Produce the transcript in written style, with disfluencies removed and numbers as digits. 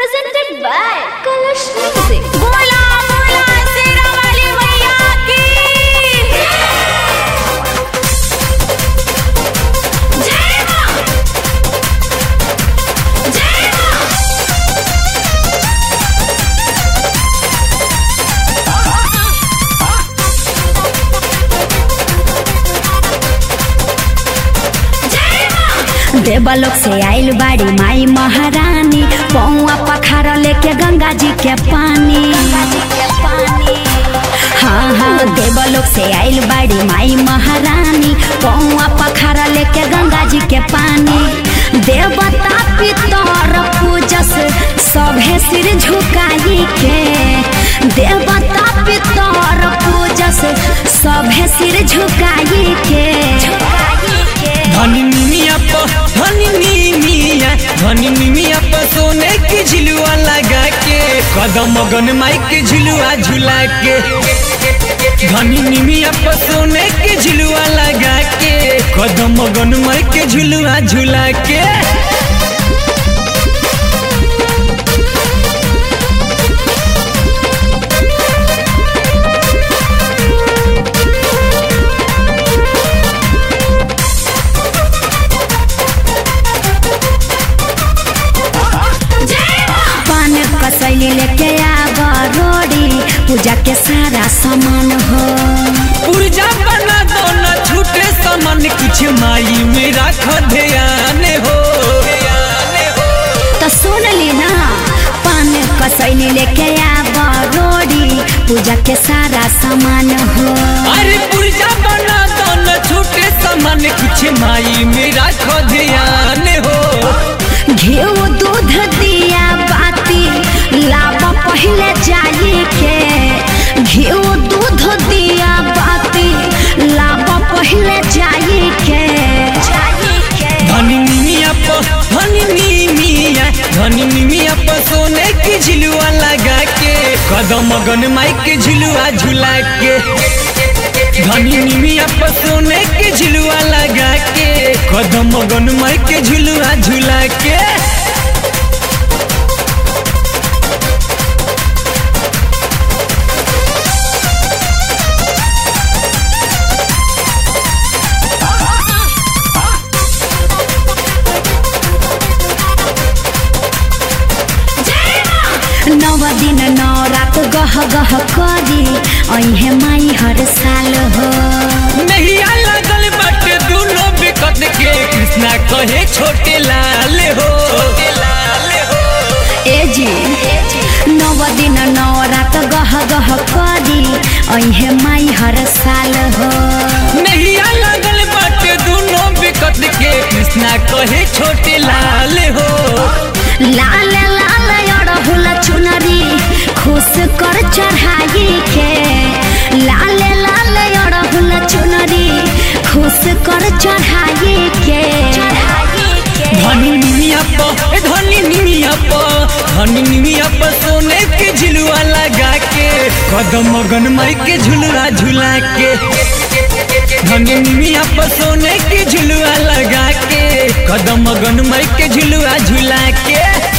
presented by Kalash Music. बोला बोला शेरा वाली मैया की जय मां जय मां। देवलोक से आइल बाड़ी माई महारानी, पौआ पखारा लेके गंगा जी के पानी। हाँ हाँ देवलोक से आइल बाड़ी माई महारानी, पौआ पखारा लेके गंगा जी के पानी। देवता पितर पूजस सभे सिर झुकाई के, देवता पितर पूजस सभे सिर झुकाई के। धनी निमिया पर सोने की झिलुआ लगा के, कदम मगन माई के झिलुआ झुला के। धनी निमिया पर सोने की झिलुआ लगा के, कदम मगन माई के झुलुआ झुला के। कसैली लेके आवा रोड़ी, पूजा के सारा सामान हो। पूजा बना दो न छूटे सामान, कुछ माई में रख ध्यान हो। तो सुन ली ना, पान कसैली लेके आवा रोड़ी, पूजा के सारा सामान हो। अरे पूजा बना दो न छूटे सामान, कुछ माई में रख ध्यान हो। घिउ दूध दिया बाती लावा पहले जाई के, घिउ दूध दिया बाती लावा पहले जाई के। धनी निमिया पर सोने की झिलुआ लगा के, कदम मगन माई के झिलुआ झुला के। धनी निमिया पर सोने की झिलुआ लगा के, कदम मगन माई के झिलुआ झुला के। नव दिन नौ रात गह गह करी अहे माई हर साल हो। नैया लगल बाटे दोनों बिकट के, कृष्णा कहे छोटे लाल हो। ए जी नव दिन नौ रात गह गह करी अहे माई हर साल हो। नैया लगल बाटे दोनों बिकट के, कृष्णा कहे छोटे लाल हो। लाल लाल अड़हुल चुनरी खुश कर चढ़ाई के, लाल लाल अड़हुल चुनरी खुश कर चढ़ाई के। धनी निमिया पर सोने के झिलुआ लगा के, कदम मगन माई के झुलुआ झुला के। धनी निमिया पर सोने के झुलुआ लगा के, कदम मगन माई के झुलुआ झुला के।